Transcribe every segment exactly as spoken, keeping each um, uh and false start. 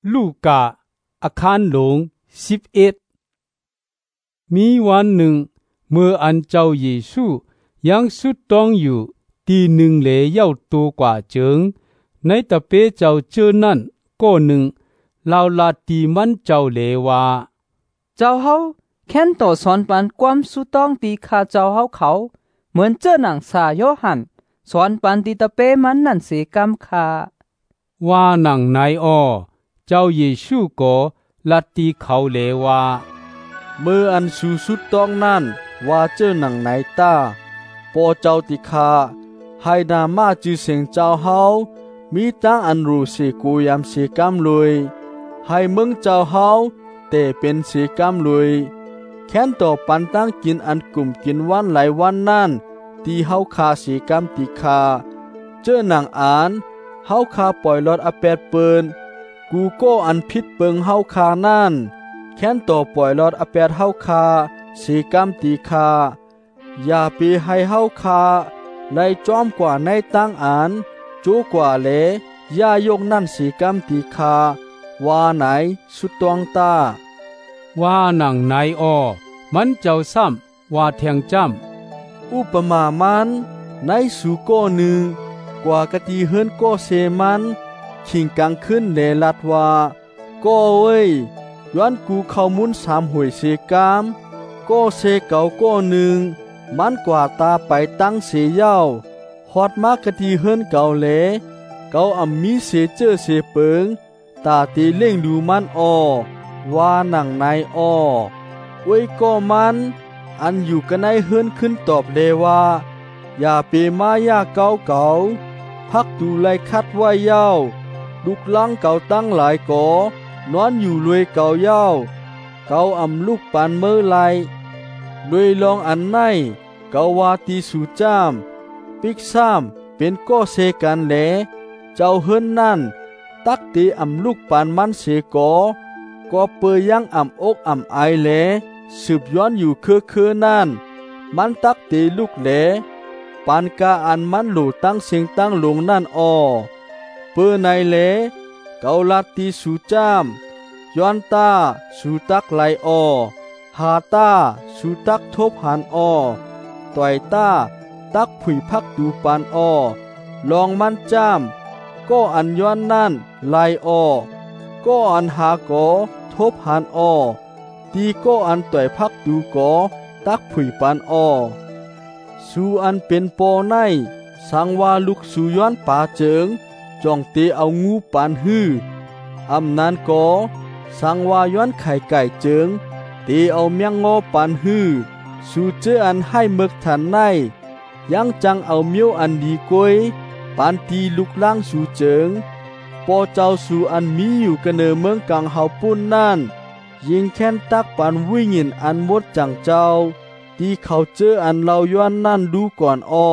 ลูกาอาคารหลงสิบเอ็ดมีวันหนึ่งเมื่ออันเจ้าเยซูยังสุดต้องอยู่ตีหนึ่งเหลเย่าตัวกว่าเจิงในตะเปเจ้าเจอนั่นก็หนึ่งลาวลาตีมันเจ้าเหลว่าเจ้าเฮาแค้นต่อสอนปันความสุดต้องตีคาเจ้าเฮาเขาเหมือนเจ้าหนังสาโยหันสอนปันตีตะเปมันนั่นเสกำคาว่าหนังนายอ้อเจ้าเยซูก็ลัดตีเขาเลว่าเมื่ออันสูสุดต้องนั่นว่าเจ้าหนังไหนตาปอเจ้าติคาให้นามาจือเสียงเจ้าเฮามีตั้งอันรู้เสกูยามเสกำลุยให้มึงเจ้าเฮาแต่เป็นเสกำลุยแค้นต่อปันตั้งกินอันกลุ่มกินวันหลายวันนั่นตีเฮาคาเสกำติคาเจ้าหนังอ่านเฮาคาปล่อยรถอแปดเปินกูก็อันพิษเปิงเฮาคานั่นแค้นต่อปล่อยรถอแปดเฮาคาเสกำตีคาอย่าไปให้เฮาคาในจอมกว่าในตั้งอ่านจูกว่าเลย่ายกนั่นเสกำตีคาว่าไหนสุดตวงตาว่าหนังนายอ้อมันเจ้าซ้ำว่าแทงจ้ำอุปมามันในสุโกหนึ่งกว่ากะตีเฮิรนก็เสมันขิงกลางขึ้นเลลัดว่าก็เว้ยย้อนกูเข้ามุนสามหวยเสกามก็เสเก่าก็หนึ่งมันกว่าตาไปตั้งเสเย้าฮอดมากกะตีเฮิรนเก่าเลเก่าอ่ำมีเสเจอเสเปิงตาตีเล่งดูมันอ้อว่าหนังนายอ้อเว้ยก็มันอันอยู่กันในเฮิรนขึ้นตอบเลว่าอย่าเปมายาเก่าเก่าพักดูไลคัดว่าเย้าลุกลังเก่าตั้งหลายก่อนอนอยู่รวยเก่าเย้าเก่าอ่ำลูกปานเมื่อไรรวยลองอันในเก่าวาตีสู่จ้ามปิกซ้ำเป็นก็เสกันแหลเจ้าเฮิรนนั่นตักตีอ่ำลูกปานมันเสกอก็เปยยังอ่ำอกอ่ำไอแหลสืบย้อนอยู่เคอเคอนั่นมันตักตีลูกแหลปานกาอันมันหลูตั้งเสียงตั้งลงนั่นอ้อเปอในแหลเกาลัดตีสู่จ้ามย้อนตาสู่ตักไหลอ้อหาตาสู่ตักทบหันอ้อต่อยตาตักผุยพักดูปานอ้อลองมันจ้ามก็อันย้อนนั่นไหลอ้อก็อันหาก่อทบหันอ้อตีก็อันต่อยพักดูก่อตักผุยปานอ้อสู่อันเป็นปอในสังว่าลุกสู่ย้อนป่าเจิงจ้องเตเอางูปานฮื้ออำนั้นก็สังว่าย้อนไข่ไก่เจิงเตเอาเมียงงอปานฮื้อสู่เจออันให้เมึกทันในยังจังเอาเมียวอันดีกวยปานตีลุกล่างสู่เจิงปอเจ้าสู่อันมีอยู่กันเนอเมืองกลางเฮาปุ้นนั่นยิงแค้นตักปานวิ่งหินอันมดจังเจ้าที่เขาเจออันเราย้อนนั่นดูก่อนอ้อ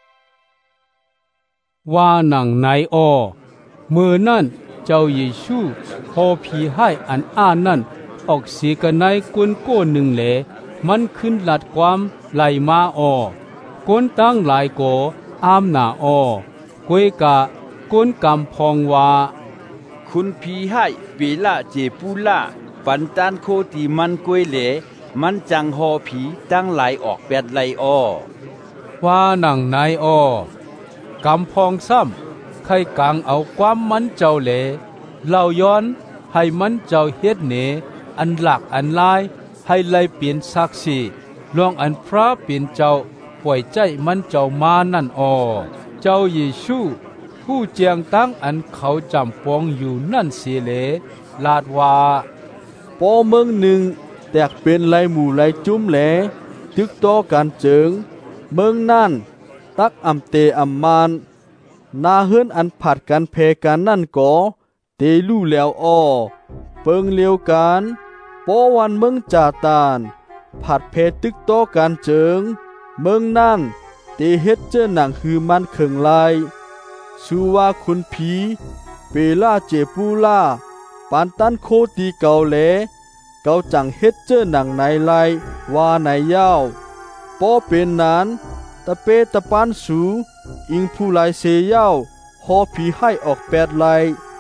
ว่าหนังนายอ้อเมื่อนั่นเจ้าเยซูพอผีให้อันอ้านั่นออกเสียกันในก้นโก้หนึ่งแหลมันขึ้นหลัดความไหลมาอ้อก้นตั้งหลายก่ออามหนาอ้อกวยกะก้นกำพองว่าคุณผีให้เวลาเจปูล่าปันตานโคตีมันกวยเหลมันจังหอผีตั้งหลายออกแปดไหลอ้อว่าหนังนายอ้อกำพองซ้ำใครกลางเอาความมันเจ้าเหลเล่าย้อนให้มันเจ้าเฮ็ดเหนอันหลักอันลายให้ไล่เปลี่ยนศักดิ์ศรีลองอันพระเปลี่ยนเจ้าปล่อยใจมันเจ้ามานั่นอ้อเจ้าเยซูผู้เจียงตั้งอันเขาจำปองอยู่นั่นเสียเหลลาดว่าปอเมืองหนึ่งแตกเป็นไรหมู่ไรจุ้มแหลตึกต่อกันเจิงเมืองนั่นตักอำเตอำมานนาเฮือนอันผัดกันเพกันนั่นก่อเตลู่แล้วอ้อเปิงเลียวกันปอวันเมืองจ่าตานผัดเพตึกต่อกันเจิงเมืองนั่นเตเฮ็ดเจอหนังคือมันเขิงลายสูว่าคุณผีเปล่าเจปูล่าปานตันโคตีเก่าแหลเก่าจังเฮ็ดเจอหนังในลายว่าในยาวปอเป็นนั้นตะเปตะปานสูอิงผู้ลายเสยาวหอผีให้ออกแปดลาย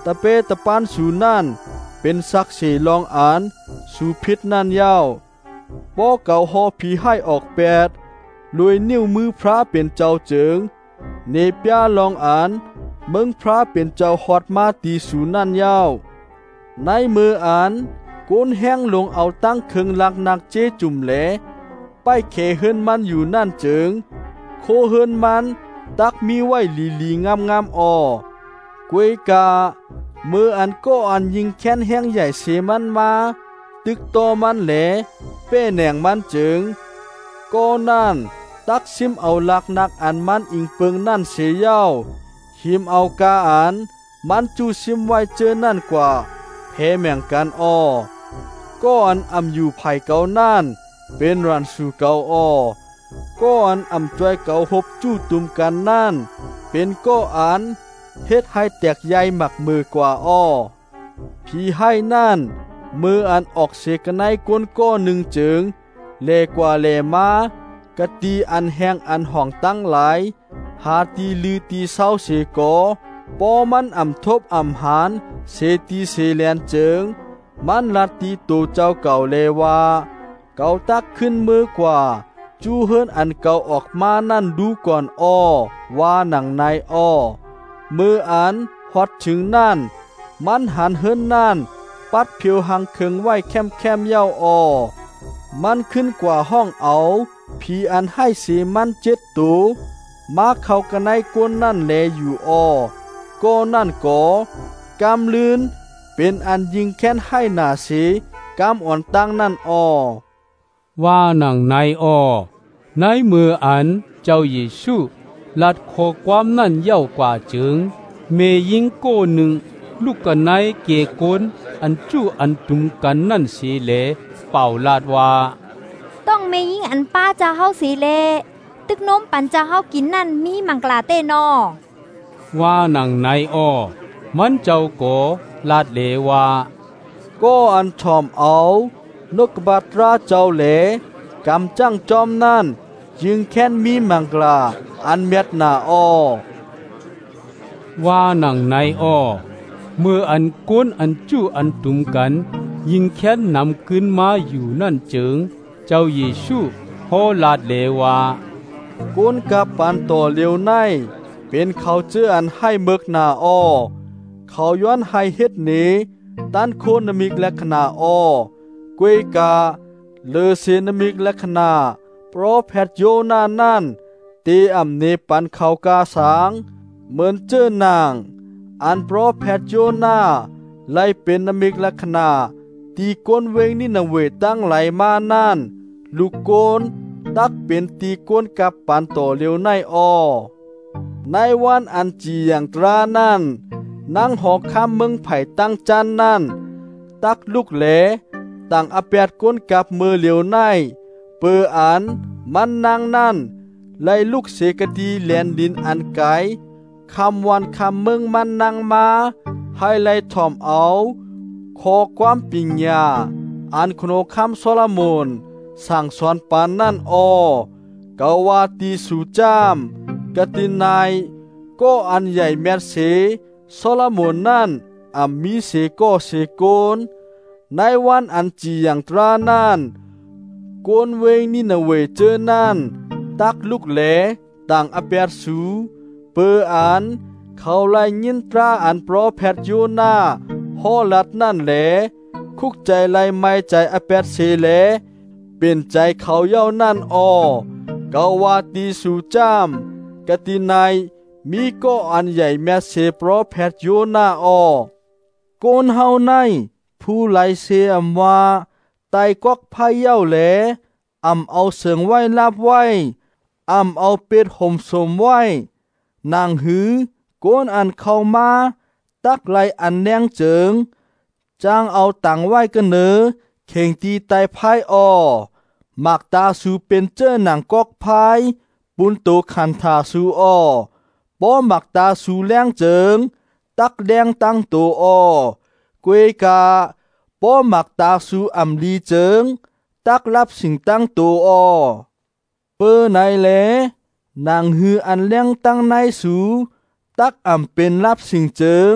ตะเปตะปานสูนั่นเป็นสักเสลองอานสูพิษนั่นยาวป้อเก่าหอผีให้ออกแปดลวยนิ้วมือพระเป็นเจ้าเจิงเนปยาลองอานเมืองพระเป็นเจ้าฮอดมาตีสูนั่นยาวในมืออานโกนแห้งลงเอาตั้งเคิงลักนักเจจุ่มแหลไปเขเฮินมันอยู่นั่นเจิงโคเฮินมันตักมีไว้ลีลีงามงามออกวยกามืออันก็อันยิงแค้นแห้งใหญ่เสมันมาตึกตอมันแหลเป้แหน่งมันเจิงก็นั่นตักซิมเอาลักนักอันมันอิงเปิงนั่นเสียเย้าหิมเอากาอันมันจูซิมไว้เจอนั่นกว่าแพ้แม่งกันอ้อก็อันอำอยู่ไผ่เก่านั่นเป็นรันสู่เก่าอ้อก็อันอำจ้อยเก่าหบจู้ตุมกันนั่นเป็นก็อันเฮ็ดให้แตกใยหมักมือกว่าอ้อผีให้นั่นมืออันออกเสกไนก้นก้อหนึ่งเจิงเลกว่าเลมากะตีอันแห้งอันห่องตั้งหลายหาตีลือตีเศร้าเสกอปอมันอ่ำทบอ่ำหานเสตีเสแลนเจิงมันลัดตีตูเจ้าเก่าเลว่าเก่าตักขึ้นมือกว่าจูเฮินอันเก่าออกมานั่นดูก่อนอ้อว่าหนังในอ้อมืออันฮอดถึงนั่นมันหันเฮินนั่นปัดเพียวหังเคิงไว้แคมแคมเย้าอ้อมันขึ้นกว่าห้องเอาผีอันให้เสมันเจ็ดตูมาเข้ากันในก้นนั่นแลอยู่อ้อก็นั่นก็กำลืนเป็นอันยิงแค้นให้หนาเสกำอ่อนตั้งนั่นอ้อว่าหนังในอ้อในมืออันเจ้าเยซูลัดขอความนั่นเย้ากว่าจึงเมยิงโกหนึ่งลูกกันในเกโกนอันจู้อันตุมกันนั่นสีเลเป่าลาดว่าต้องเมยิงอันป้าจะเฮาสีเลตึกนมปันจะเฮากินนั่นมีมังกลาเต้นอว่าหนังในอ้อมันเจ้าโกลาดเลว่าก็อันชอมเอานกบัตราเจ้าเหลกำจังจอมนั่นยิงแค้นมีมังกลาอันเม็ดหนาอ้อว่าหนังในอ้อเมื่ออันก้นอันจู้อันตุมกันยิงแค้นนำขึ้นมาอยู่นั่นจึงเจ้าเยซูโฮลาดเลว่าก้นกับปันต่อเลียวในเป็นเขาเจออันให้เมึกหนาอ้อเขาย้อนให้เฮ็ดเนตันโคนมิกและขนาอ้อกวยกาเลเซนมิกและขนาโปรแพทโยนานั่นเตอำเนปันเขากาสางเหมือนเจอนางอันโปรแพทโยนาไล่เป็นนมิกและขนาตีก้นเวงนี่นเวตั้งไหลมานั่นลูกโกนตักเป็นตีก้นกับปันต่อเลียวในอ้อในวันอันจีอย่างตรานั่นนั่งหอกข้ามเมืองไผ่ตั้งจันนั่นตักลูกแหลต่างอาเปียดก้นกับมือเหลียวในเปออันมันนางนั่นไล่ลูกเสกดีแลนดินอันไกลคำวันคำเมืองมันนางมาให้ไล่ถ่อมเอาขอความปิญญาอันโคโนคำโซลาโมนสั่งสอนปานนั่นอ้อกาวาตีสุจามกตินายก็อันใหญ่แมดเสโซลาโมนนั่นอัมมีเสก็เสโกนในวันอันจีอย่างตรานั่นโกนเวงนินเวเจอนั่นตักลูกแหลต่างอเปียสูเปออันเขาไล่ยินตราอันโปรแพทโยนาฮอลัดนั่นแหลคุกใจไล่ไม่ใจอเปียเสแหลเป็นใจเขาเย้านั่นอ้อกาวาตีสูจามกตินายมีก็อันใหญ่แม่เสโปรแพทโยนาอ้อโกนเฮาในผู้ไลเสอำว่าไตกอกพายเย้าแหลอำเอาเสียงไว้ลาบไว้อำเอาเป็ดห่มสมไว้นางหือโกนอันเข้ามาตักไหลอันแนงเจิงจางเอาตังไว้กันเนอเข่งตีไตพายอ้อหมักตาสูเป็นเจ้าหนังกอกพายปุนโตคันทาสูอ้อป้อหมักตาสูแรงเจิงตักแดงตั้งโตอ้อกวยกาป้อหมักตาสูอำลีเจิงตักรับสิ่งตั้งโตอ้อเปอไหนแลนางฮืออันแรงตั้งในสูตักอำเป็นรับสิ่งเจิง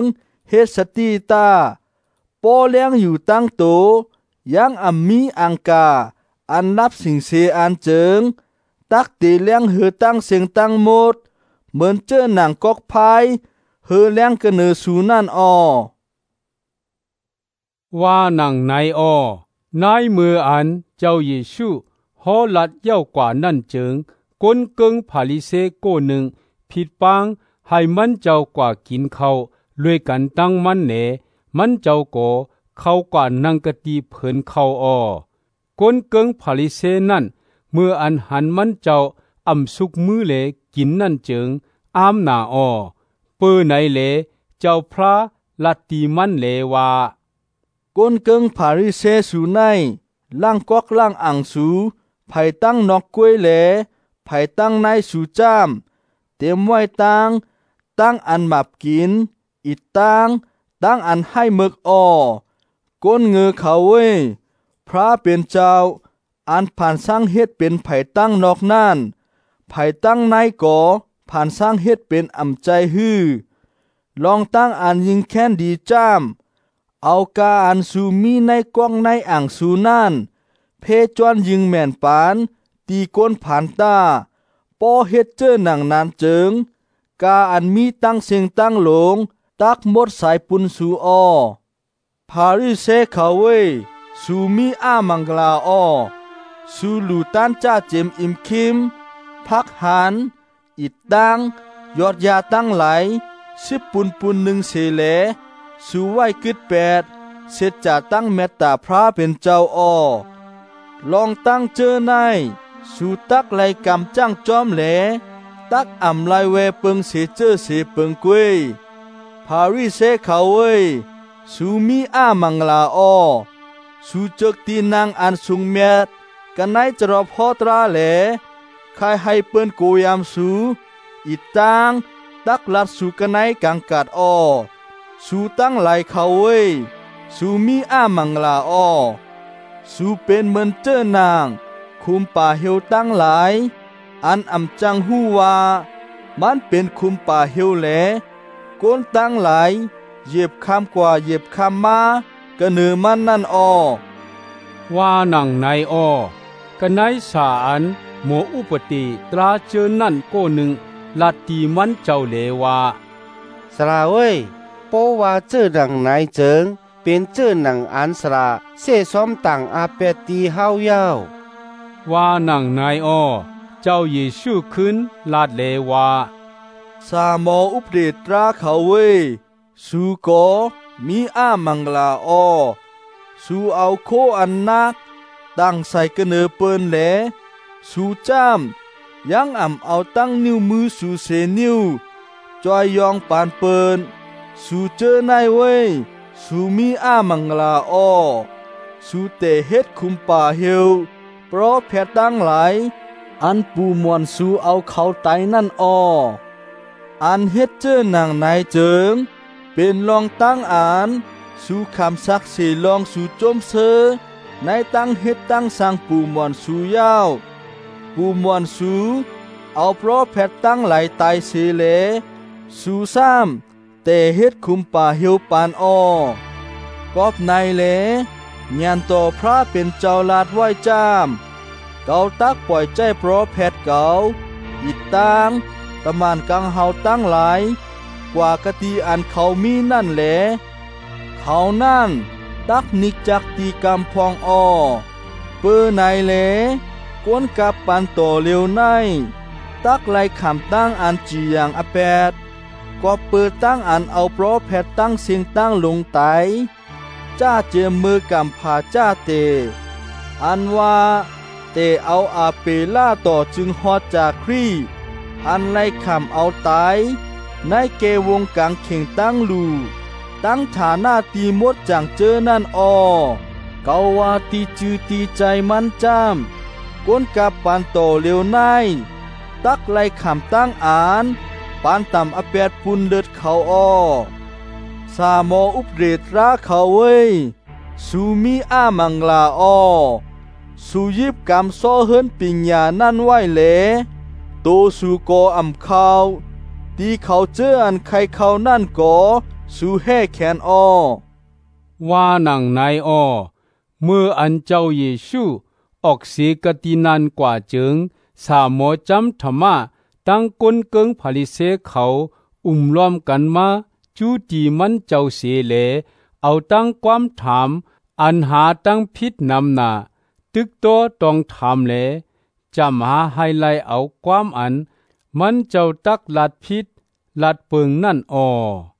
เฮ็ดสติตาป้อเลี้ยงอยู่ตั้งโตยังอัมมีอังกาอันนับสิ่งเสอันเจิงตักตีเลี้ยงเหือตั้งเสียงตั้งหมดเหมือนเจอหนังกอกพายเหือเลี้ยงกระเนือสูนั่นออว่าหนังในออนายมืออันเจ้าเยซูฮอลัดเย้ากว่านั่นเจิงก้นเกิงพาลิเซโกหนึ่งผิดปังให้มันเจ้ากว่ากินเขาด้วยกันตั้งมันเนมันเจ้าก็เขากว่านังกะตีเผินเขาออก้นเกิงพาลิเซนั่นเมื่ออันหันมันเจ้าอำสุกมือเลกินนั่นเจิงอามนาออเปื้อไหนเลเจ้าพระลัดตีมันเลว่าก้นเกิงพาริเซสูในล่างกอกล่างอ่างสูไผ่ตั้งนอกกล้วยแหลไผ่ตั้งในสูจ้ามเต็มไว้ตั้งตั้งอันหมับกินอีตั้งตั้งอันให้เมึกออก้นเงือเขาเว้ยพระเป็นเจ้าอันผ่านสร้างเฮ็ดเป็นไผ่ตั้งนอกนั่นไผ่ตั้งในก่อผ่านสร้างเฮ็ดเป็นอ่ำใจฮือลองตั้งอันยิงแค้นดีจ้ามเอากาอันสูมีในกว้างในอ่างสูนั่นเพจวนยิงแม่นปานตีก้นผ่านตาป้อเฮ็ดเจอหนังนานเจิงกาอันมีตั้งเสียงตั้งหลงตักหมดสายปุนสูออพาริเซเขาเว้สูมีอามังกลาออสูลูตันจ้าเจมอิมคิมพักหันอิดดังยอดยาตั้งไหลสิบปุนปุนหนึ่งเสเลสูไว้กึดแปดเสร็จจะตั้งเมตตาพระเป็นเจ้าออลองตั้งเจอในสูตักไหลกำจ้างจอมแหลตักอ่ำไหลเวเปิงเสเจอเสเปิงกวยพาริเซเขาเว้ยสูมีอามังลาออสูจกตีนางอันสุงเมียดกันไหนจะรอพอตราแหลใครให้เปิ้นโกยามสูอีตังตักลัดสูกันไหนกังกัดออสูตั้งไหลเขาเว้ยสูมีอามังลาออสูเป็นเหมือนเจ้านางคุมป่าเหียวตั้งหลายอันอำจังหู้ว่ามันเป็นคุมป่าเหียวแหลก้นตั้งหลายเหยียบคำกว่าเหยียบคำมากระเนือมันนั่นออว่าหนังในออกันไหนสาอันหมัวอุปติตราเจอนั่นก็หนึ่งลัดตีมันเจ้าเลว่าสลาเว้ยโปว่าเจอหนังไหนเจิงเป็นเจอหนังอันสลาเสซ้อมต่างอาเปตีเฮายาวว่าหนังในออเจ้าเยซูขึ้นลาดเลว่าสามออุปเดตราเขาเว้ยสูกอมีอามังลาออสูเอาโคอันนักตั้งใส่กระเนือเปิ้นแหลสูจ้ามยังอ่ำเอาตั้งนิ้วมือสูเสนิ้วจอยยองปานเปิ้นสูเจอในเว้ยสูมีอามังลาออสูเตเฮ็ดคุมป่าเหียวเพราะแพทตั้งหลายอันปูมวนสูเอาเขาไตนั่นอออันเฮ็ดเจอหนังนายเจิงเป็นลองตั้งอ่านสู่คำซักเสลองสู่จมเซอในตั้งเฮ็ดตั้งสร้างปูมวนสู่ยาวปูมวนสู่เอาเพราะแพทตั้งไหลตายเสเลสู่ซ้ำแต่เฮ็ดคุมป่าเหียวปานออกอบในเลญานต่อพระเป็นเจ้าลาดไหว้จามเกาตักปล่อยใจเพราะแพทเกาอิดตังตะมานกังเฮาตั้งหลายกว่ากะตีอันเขามีนั่นแหละเขานั่นตักนิกจักตีกำพองออเปื้อในแหลกวนกับปันโตเร็วในตักไล่ขำตั้งอันจีอย่างอแปดก็เปิดตั้งอันเอาเพราะแพทตั้งเสียงตั้งลงไตจ้าเจมมือกำผาจ้าเตอันว่าเตเอาอาเปล่าต่อจึงฮอดจากครีอันไล่ขำเอาตายในเกวงกลางเข่งตั้งลูตั้งฐานาตีมดจังเจอนั่นออเกาว่าตีจือตีใจมันจ้ามก้นกับปันโตเร็วในตักไล่ขำตั้งอ่านปานต่ำอแปดปุนเลือดเขาออสามออุปเดตราเขาเว้ยสูมีอามังลาออสูยิบกำซ้อเฮินปิญญานั่นไหวเหลโตสูโกอำเขาตีเขาเจออันใครเขานั่นก่อสู่แห่แขนอ้อว่าหนังนายอ้อเมื่ออันเจ้าเยซูออกเสียกตินันกว่าจึงสามหมอจำธรรมะตั้งก้นเกิงผลิเสเขาอุ้มล้อมกันมาจูตีมันเจ้าเสเลเอาตั้งความถามอันหาตั้งพิษนำนาตึกโตต้องถามเลจำหาให้ไลเอาความอันมันเจ้าตักลัดพิษลัดเปิงนั่นอ้อ